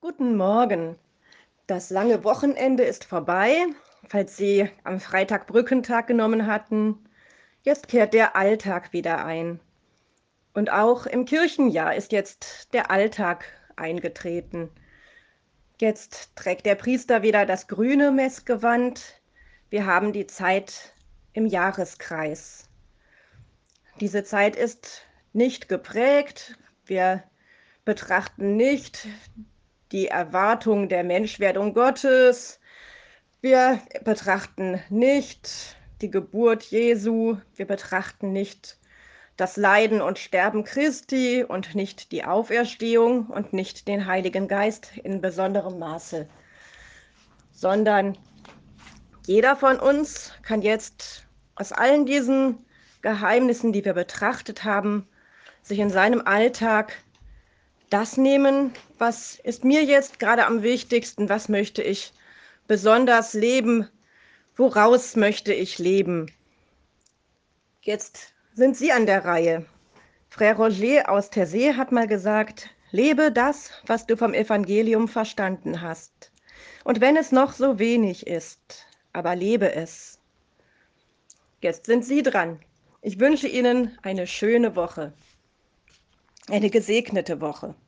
Guten Morgen. Das lange Wochenende ist vorbei, falls Sie am Freitag Brückentag genommen hatten. Jetzt kehrt der Alltag wieder ein. Und auch im Kirchenjahr ist jetzt der Alltag eingetreten. Jetzt trägt der Priester wieder das grüne Messgewand. Wir haben die Zeit im Jahreskreis. Diese Zeit ist nicht geprägt. Wir betrachten nicht die Erwartung der Menschwerdung Gottes. Wir betrachten nicht die Geburt Jesu. Wir betrachten nicht das Leiden und Sterben Christi und nicht die Auferstehung und nicht den Heiligen Geist in besonderem Maße, sondern jeder von uns kann jetzt aus allen diesen Geheimnissen, die wir betrachtet haben, sich in seinem Alltag das nehmen, was ist mir jetzt gerade am wichtigsten, was möchte ich besonders leben, woraus möchte ich leben. Jetzt sind Sie an der Reihe. Frère Roger aus Terzay hat mal gesagt, lebe das, was du vom Evangelium verstanden hast. Und wenn es noch so wenig ist, aber lebe es. Jetzt sind Sie dran. Ich wünsche Ihnen eine schöne Woche, eine gesegnete Woche.